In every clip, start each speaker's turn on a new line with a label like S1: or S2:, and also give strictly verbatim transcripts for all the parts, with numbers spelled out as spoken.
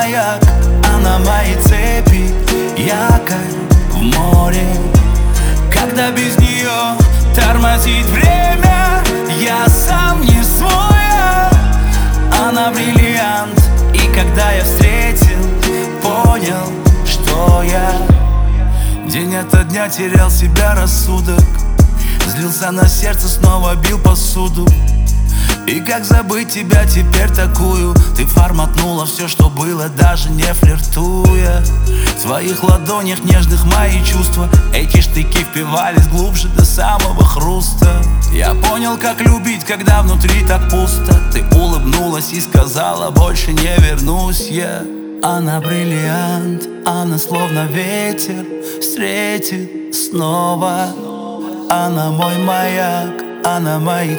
S1: маяк, она мои цепи, якорь в море. Когда без нее тормозит время, я сам не свой. Она бриллиант, и когда я встретил, понял, что я день ото дня терял себя рассудок, злился на сердце, снова бил посуду. И как забыть тебя теперь такую? Ты форматнула все, что было, даже не флиртуя. В твоих ладонях нежных мои чувства, эти штыки впивались глубже до самого хруста. Я понял, как любить, когда внутри так пусто. Ты улыбнулась и сказала: больше не вернусь я. Она бриллиант, она словно ветер встретит снова. Она мой маяк, она мои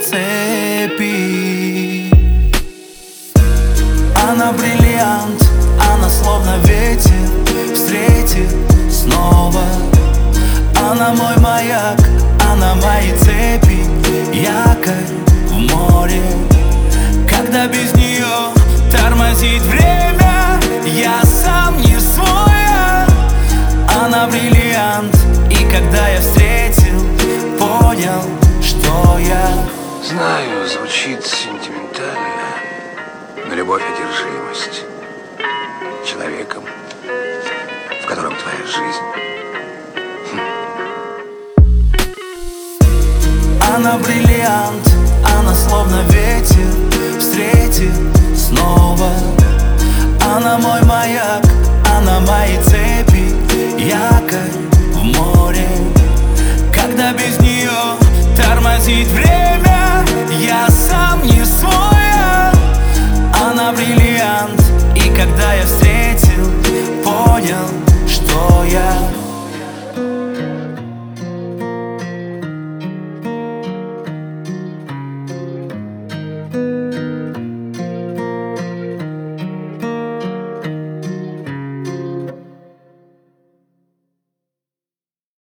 S1: цепи. Она бриллиант, она словно ветер встретит снова. Она мой маяк, она мои цепи, якорь в море. Когда без нее тормозит время, я сам не свой. Она бриллиант, и когда я встретил, понял, что я.
S2: Знаю, звучит сентиментально, но любовь — одержимость человеком, в котором твоя жизнь.
S1: Она бриллиант, она словно ветер встретит снова. Она мой маяк, она мои цепи, якорь в море. Когда без нее тормозит время,